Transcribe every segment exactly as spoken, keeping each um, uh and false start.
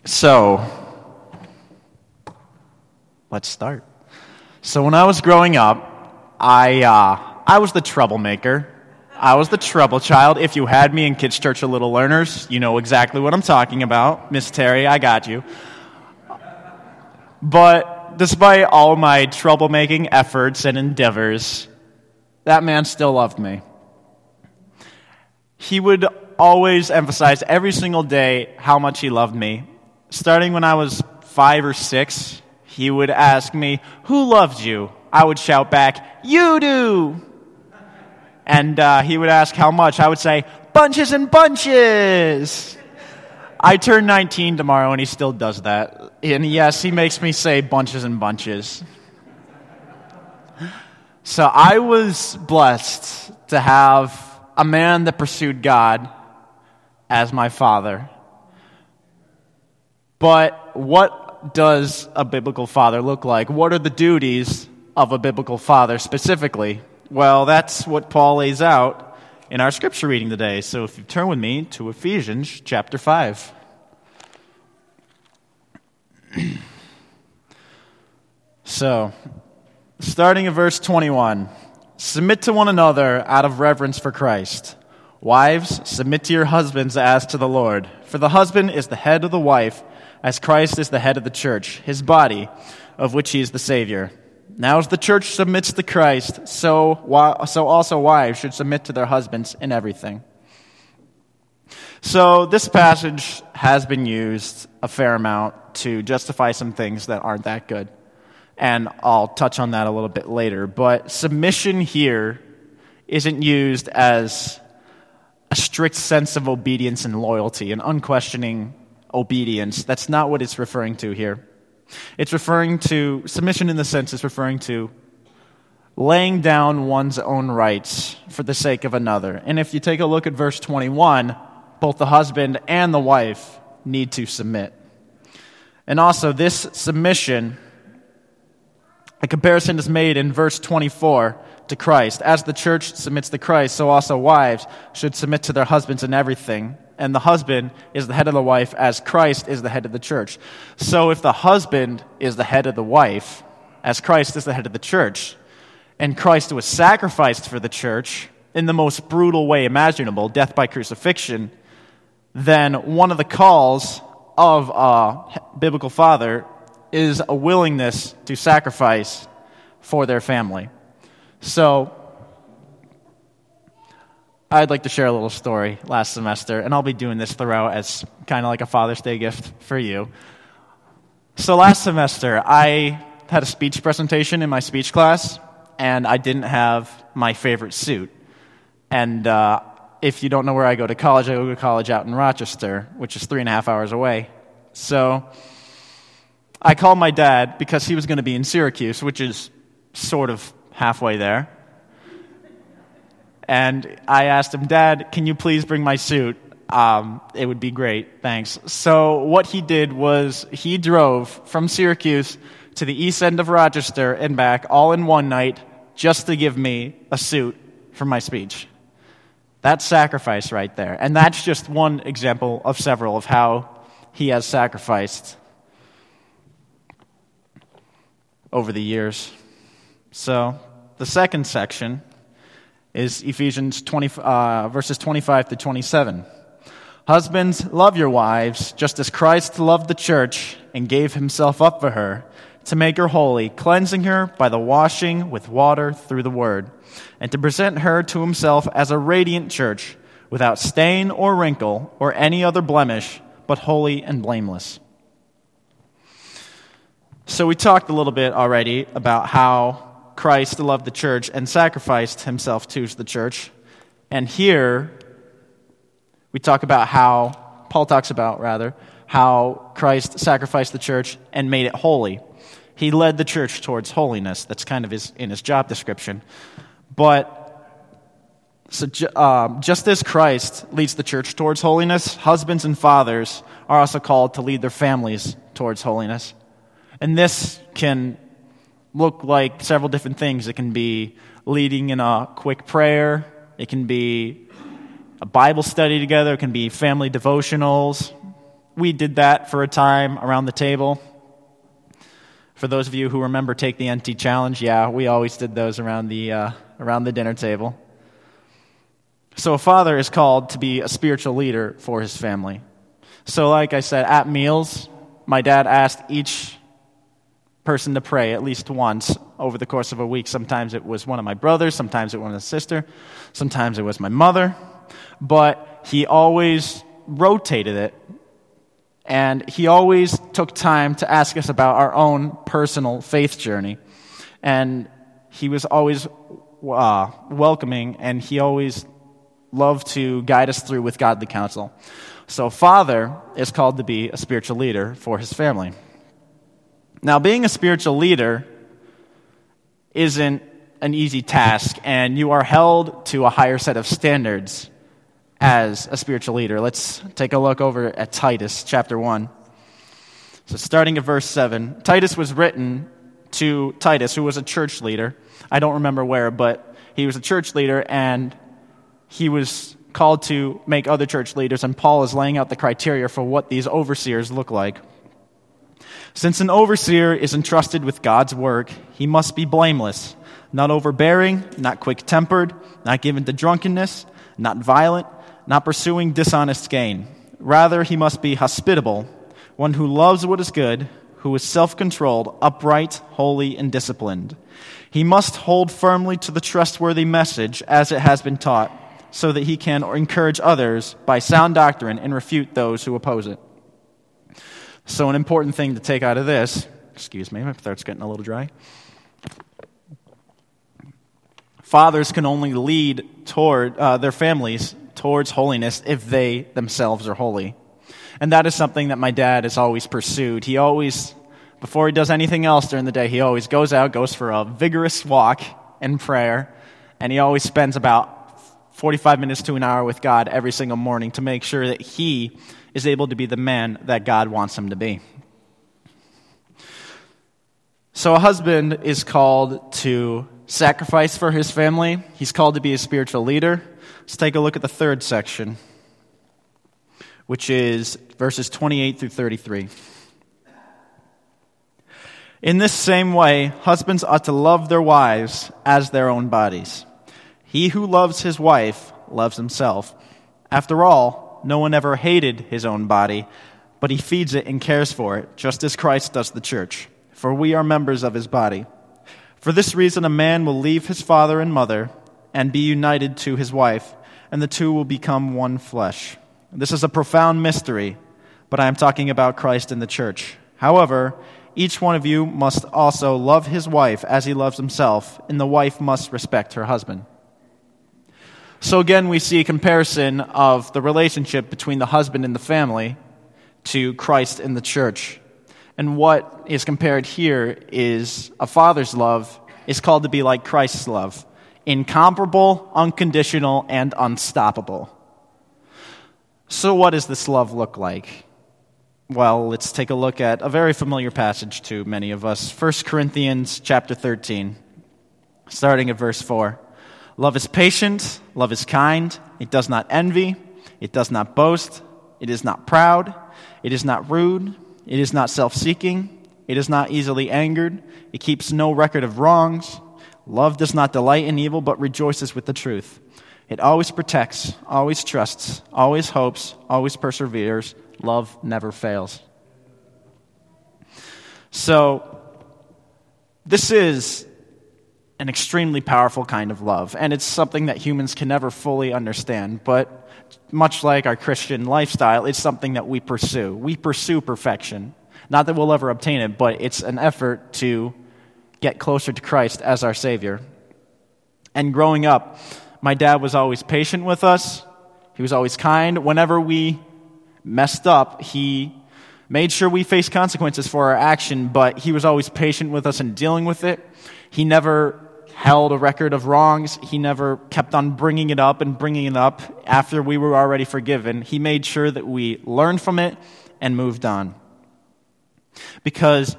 So, let's start. So when I was growing up, I uh, I was the troublemaker. I was the trouble child. If you had me in Kids Church of Little Learners, you know exactly what I'm talking about. Miss Terry, I got you. But despite all my troublemaking efforts and endeavors, that man still loved me. He would always emphasize every single day how much he loved me. Starting when I was five or six, he would ask me, "Who loves you?" I would shout back, "You do!" And uh, he would ask how much. I would say, "Bunches and bunches!" I turn nineteen tomorrow, and he still does that. And yes, he makes me say bunches and bunches. So I was blessed to have a man that pursued God as my father. But what does a biblical father look like? What are the duties of a biblical father specifically? Well, that's what Paul lays out in our scripture reading today. So if you turn with me to Ephesians chapter five. So, starting at verse twenty-one, submit to one another out of reverence for Christ. Wives, submit to your husbands as to the Lord. For the husband is the head of the wife, as Christ is the head of the church, his body, of which he is the Savior. Now as the church submits to Christ, so, so also wives should submit to their husbands in everything. So this passage has been used a fair amount to justify some things that aren't that good. And I'll touch on that a little bit later. But submission here isn't used as a strict sense of obedience and loyalty, an unquestioning obedience. That's not what it's referring to here. It's referring to, submission in the sense is referring to laying down one's own rights for the sake of another. And if you take a look at verse twenty-one, both the husband and the wife need to submit. And also this submission, a comparison is made in verse twenty-four to Christ. As the church submits to Christ, so also wives should submit to their husbands in everything. And the husband is the head of the wife as Christ is the head of the church. So if the husband is the head of the wife, as Christ is the head of the church, and Christ was sacrificed for the church in the most brutal way imaginable, death by crucifixion, then one of the calls of a biblical father is a willingness to sacrifice for their family. So, I'd like to share a little story last semester, and I'll be doing this throughout as kind of like a Father's Day gift for you. So last semester, I had a speech presentation in my speech class, and I didn't have my favorite suit. And uh, if you don't know where I go to college, I go to college out in Rochester, which is three and a half hours away. So I called my dad because he was going to be in Syracuse, which is sort of halfway there. And I asked him, "Dad, can you please bring my suit? Um, it would be great, thanks." So what he did was he drove from Syracuse to the east end of Rochester and back all in one night just to give me a suit for my speech. That's sacrifice right there. And that's just one example of several of how he has sacrificed over the years. So the second section is Ephesians twenty, uh, verses twenty-five to twenty-seven. Husbands, love your wives, just as Christ loved the church and gave himself up for her, to make her holy, cleansing her by the washing with water through the word, and to present her to himself as a radiant church, without stain or wrinkle or any other blemish, but holy and blameless. So we talked a little bit already about how Christ loved the church and sacrificed himself to the church. And here, we talk about how, Paul talks about, rather, how Christ sacrificed the church and made it holy. He led the church towards holiness. That's kind of his, in his job description. But so, um, just as Christ leads the church towards holiness, husbands and fathers are also called to lead their families towards holiness. And this can look like several different things. It can be leading in a quick prayer. It can be a Bible study together. It can be family devotionals. we did that for a time around the table. For those of you who remember Take the N T Challenge, yeah, we always did those around the uh, around the dinner table. So a father is called to be a spiritual leader for his family. So like I said, at meals, my dad asked each person to pray at least once over the course of a week. Sometimes it was one of my brothers, sometimes it was a sister, sometimes it was my mother. But he always rotated it, and he always took time to ask us about our own personal faith journey. And he was always uh, welcoming, and he always loved to guide us through with godly counsel. So father is called to be a spiritual leader for his family. Now, being a spiritual leader isn't an easy task, and you are held to a higher set of standards as a spiritual leader. Let's take a look over at Titus chapter one. So starting at verse seven, Titus was written to Titus, who was a church leader. I don't remember where, but he was a church leader, and he was called to make other church leaders, and Paul is laying out the criteria for what these overseers look like. Since an overseer is entrusted with God's work, he must be blameless, not overbearing, not quick-tempered, not given to drunkenness, not violent, not pursuing dishonest gain. Rather, he must be hospitable, one who loves what is good, who is self-controlled, upright, holy, and disciplined. He must hold firmly to the trustworthy message as it has been taught, so that he can encourage others by sound doctrine and refute those who oppose it. So an important thing to take out of this, excuse me, my throat's getting a little dry. Fathers can only lead toward uh, their families towards holiness if they themselves are holy. And that is something that my dad has always pursued. He always, before he does anything else during the day, he always goes out, goes for a vigorous walk in prayer, and he always spends about forty-five minutes to an hour with God every single morning to make sure that he is able to be the man that God wants him to be. So a husband is called to sacrifice for his family. He's called to be a spiritual leader. Let's take a look at the third section, which is verses twenty-eight through thirty-three. In this same way, husbands ought to love their wives as their own bodies. He who loves his wife loves himself. After all, no one ever hated his own body, but he feeds it and cares for it, just as Christ does the church. For we are members of his body. For this reason, a man will leave his father and mother and be united to his wife, and the two will become one flesh. This is a profound mystery, but I am talking about Christ and the church. However, each one of you must also love his wife as he loves himself, and the wife must respect her husband. So again, we see a comparison of the relationship between the husband and the family to Christ and the church. And what is compared here is a father's love is called to be like Christ's love, incomparable, unconditional, and unstoppable. So what does this love look like? Well, let's take a look at a very familiar passage to many of us. First Corinthians chapter thirteen, starting at verse four. Love is patient, love is kind, it does not envy, it does not boast, it is not proud, it is not rude, it is not self-seeking, it is not easily angered, it keeps no record of wrongs. Love does not delight in evil, but rejoices with the truth. It always protects, always trusts, always hopes, always perseveres. Love never fails. So, this is an extremely powerful kind of love, and it's something that humans can never fully understand, but much like our Christian lifestyle, it's something that we pursue. We pursue perfection. Not that we'll ever obtain it, but it's an effort to get closer to Christ as our Savior. And growing up, my dad was always patient with us. He was always kind. Whenever we messed up, he made sure we faced consequences for our action, but he was always patient with us in dealing with it. He never held a record of wrongs. He never kept on bringing it up and bringing it up after we were already forgiven. He made sure that we learned from it and moved on. Because,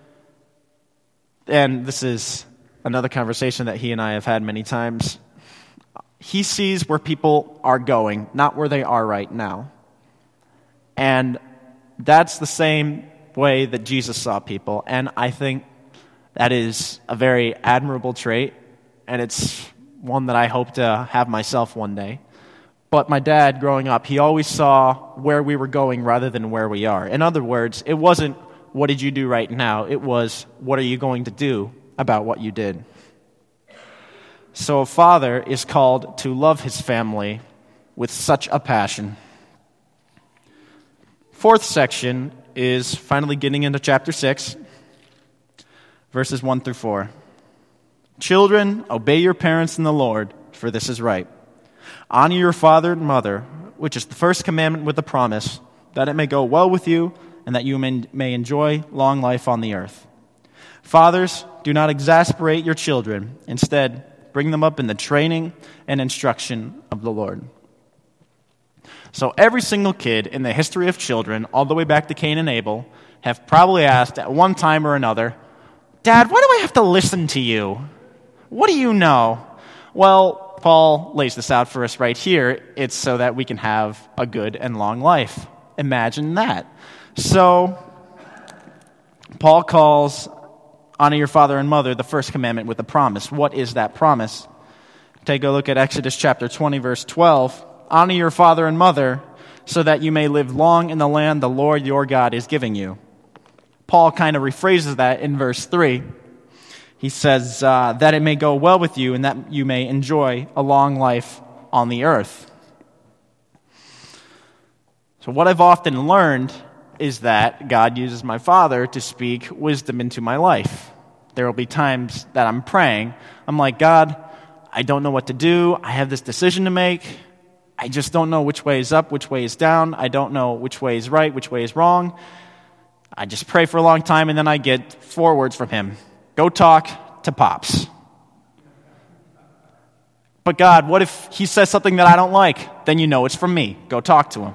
and this is another conversation that he and I have had many times, he sees where people are going, not where they are right now. And that's the same way that Jesus saw people. And I think that is a very admirable trait, and it's one that I hope to have myself one day. But my dad, growing up, he always saw where we were going rather than where we are. In other words, it wasn't, what did you do right now? It was, what are you going to do about what you did? So a father is called to love his family with such a passion. Fourth section is finally getting into chapter six, verses one through four. Children, obey your parents in the Lord, for this is right. Honor your father and mother, which is the first commandment with a promise, that it may go well with you and that you may, may enjoy long life on the earth. Fathers, do not exasperate your children. Instead, bring them up in the training and instruction of the Lord. So every single kid in the history of children, all the way back to Cain and Abel, have probably asked at one time or another, Dad, why do I have to listen to you? What do you know? Well, Paul lays this out for us right here. It's so that we can have a good and long life. Imagine that. So, Paul calls honor your father and mother the first commandment with a promise. What is that promise? Take a look at Exodus chapter twenty, verse twelve. Honor your father and mother so that you may live long in the land the Lord your God is giving you. Paul kind of rephrases that in verse three. He says, uh, that it may go well with you and that you may enjoy a long life on the earth. So what I've often learned is that God uses my father to speak wisdom into my life. There will be times that I'm praying. I'm like, God, I don't know what to do. I have this decision to make. I just don't know which way is up, which way is down. I don't know which way is right, which way is wrong. I just pray for a long time, and then I get four words from him. Go talk to Pops. But God, what if he says something that I don't like? Then you know it's from me. Go talk to him.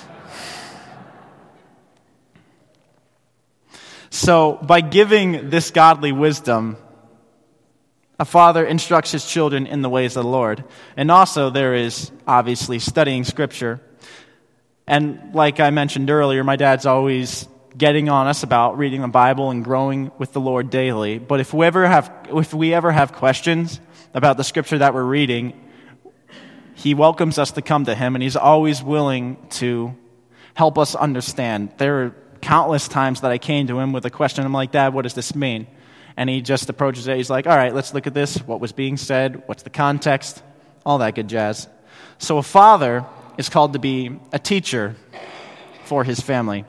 So by giving this godly wisdom, a father instructs his children in the ways of the Lord. And also there is obviously studying Scripture. And like I mentioned earlier, my dad's always getting on us about reading the Bible and growing with the Lord daily. But if we ever have, if we ever have questions about the Scripture that we're reading, he welcomes us to come to him, and he's always willing to help us understand. There are countless times that I came to him with a question. I'm like, Dad, what does this mean? And he just approaches it. He's like, all right, let's look at this. What was being said? What's the context? All that good jazz. So a father is called to be a teacher for his family.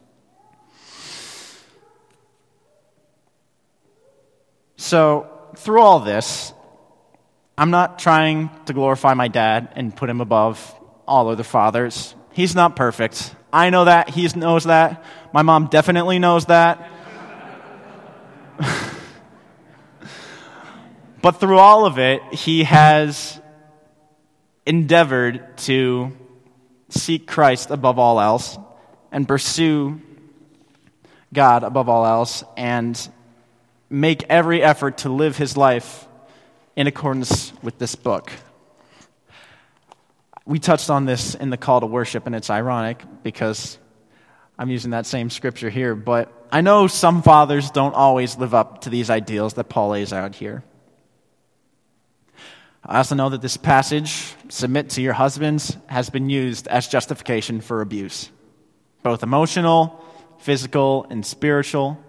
So through all this, I'm not trying to glorify my dad and put him above all other fathers. He's not perfect. I know that. He knows that. My mom definitely knows that. But through all of it, he has endeavored to seek Christ above all else and pursue God above all else and make every effort to live his life in accordance with this book. We touched on this in the call to worship, and it's ironic because I'm using that same scripture here, but I know some fathers don't always live up to these ideals that Paul lays out here. I also know that this passage, submit to your husbands, has been used as justification for abuse, both emotional, physical, and spiritual.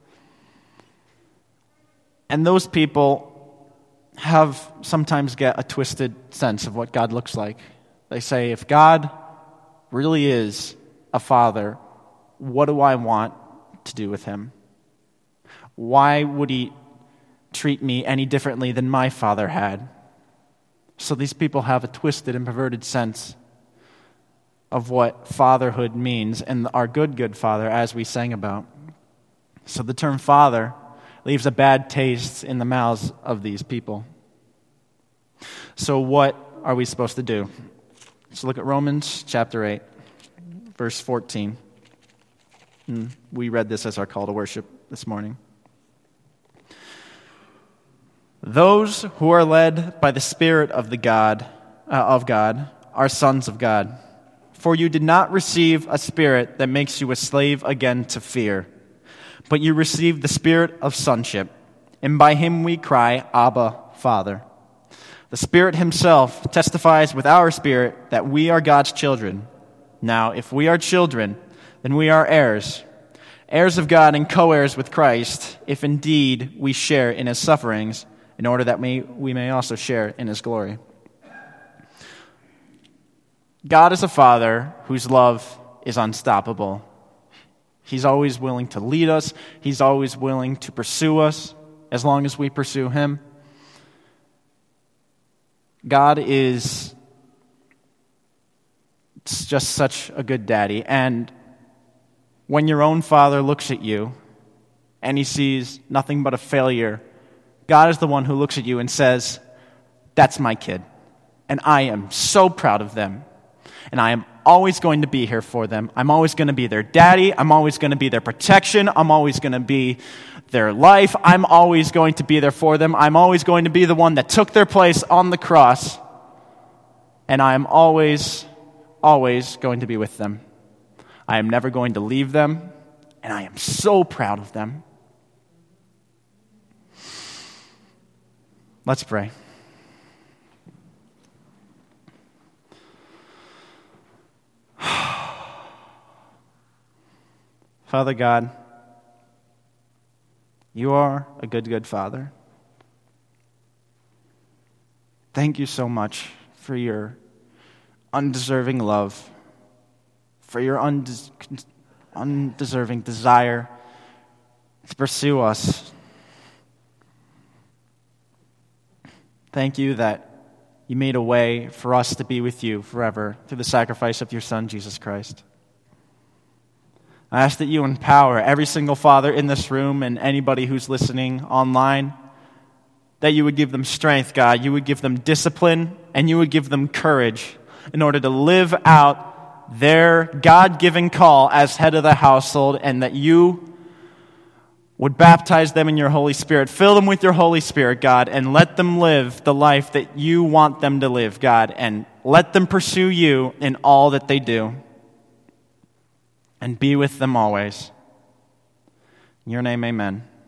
And those people have sometimes get a twisted sense of what God looks like. They say, if God really is a father, what do I want to do with him? Why would he treat me any differently than my father had? So these people have a twisted and perverted sense of what fatherhood means and our good, good father, as we sang about. So the term father leaves a bad taste in the mouths of these people. So what are we supposed to do? Let's look at Romans chapter eight, verse fourteen. And we read this as our call to worship this morning. Those who are led by the Spirit of the God uh, of God are sons of God. For you did not receive a spirit that makes you a slave again to fear, but you received the spirit of sonship, and by him we cry, Abba, Father. The Spirit himself testifies with our spirit that we are God's children. Now, if we are children, then we are heirs, heirs of God and co-heirs with Christ, if indeed we share in his sufferings, in order that we, we may also share in his glory. God is a Father whose love is unstoppable. He's always willing to lead us. He's always willing to pursue us as long as we pursue him. God is just such a good daddy. And when your own father looks at you and he sees nothing but a failure, God is the one who looks at you and says, that's my kid. And I am so proud of them. And I am always going to be here for them. I'm always going to be their daddy. I'm always going to be their protection. I'm always going to be their life. I'm always going to be there for them. I'm always going to be the one that took their place on the cross. And I am always, always going to be with them. I am never going to leave them. And I am so proud of them. Let's pray. Father God, you are a good, good Father. Thank you so much for your undeserving love, for your undes- undeserving desire to pursue us. Thank you that you made a way for us to be with you forever through the sacrifice of your Son, Jesus Christ. I ask that you empower every single father in this room and anybody who's listening online, that you would give them strength, God. You would give them discipline, and you would give them courage in order to live out their God-given call as head of the household, and that you would baptize them in your Holy Spirit. Fill them with your Holy Spirit, God, and let them live the life that you want them to live, God, and let them pursue you in all that they do. And be with them always. In your name, amen.